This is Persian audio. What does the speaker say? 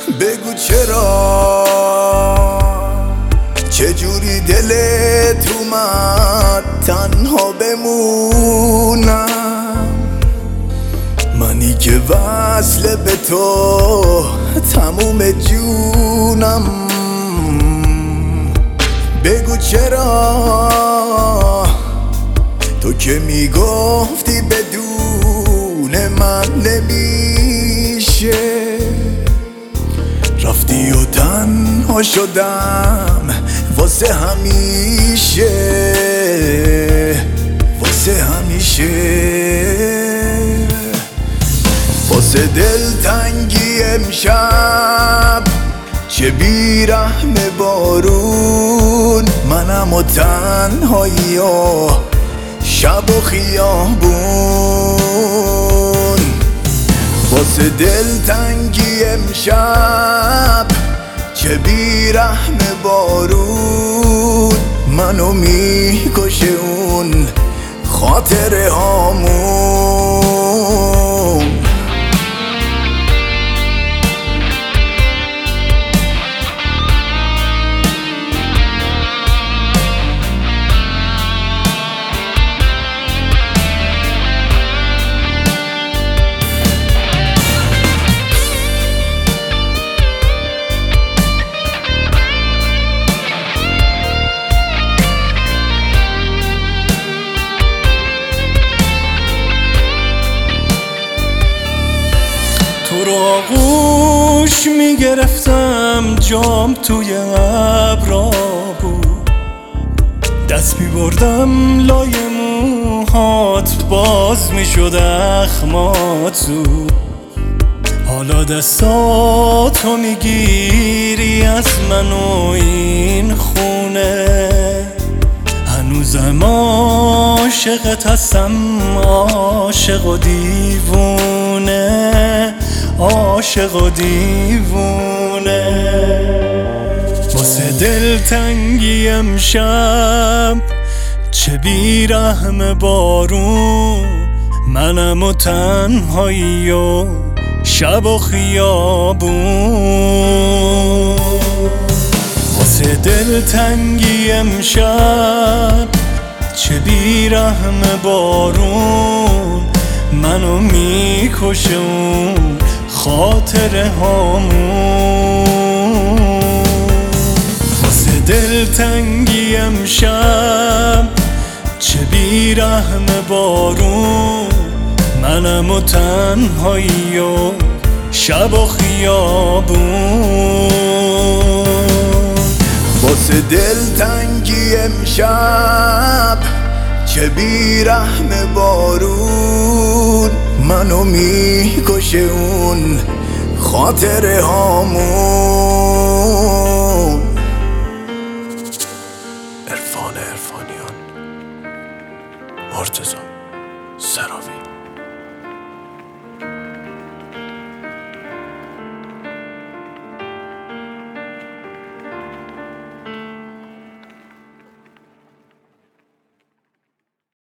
بگو چرا چجوری دلت اومد تنها بمونم، منی که وصل به تو تموم جونم. بگو چرا تو که میگفتی بدون من نمیشه، رفتی و تنها شدم واسه همیشه، واسه همیشه. واسه دلتنگی امشب چه بیرحم بارون، منم و تنهایی و شب و خیابون. واسه دلتنگی امشب چه بیرحم بارون، منو میکشه اون خاطره هامون. تو رو آغوش میگرفتم جام توی ابرا بود، دست میبردم لای موهات باز میشد اخمات زود. حالا دستاتو میگیری از من و این خونه، هنوزم عاشقت هستم، عاشق و دیوونه، عاشق و دیوونه. واسه دلتنگی امشب چه بیرحم بارون، منم و تنهایی و شب و خیابون. واسه دلتنگی امشب چه بیرحم بارون، منو میکشه اون خاطره هامون. واسه دلتنگی امشب چه بیرحم بارون، منم و تنهایی و شب و خیابون. واسه دلتنگی امشب چه بیرحم بارون، منو میکشه اون خاطره هامون. عرفان عرفانیان، مرتضی سراوی.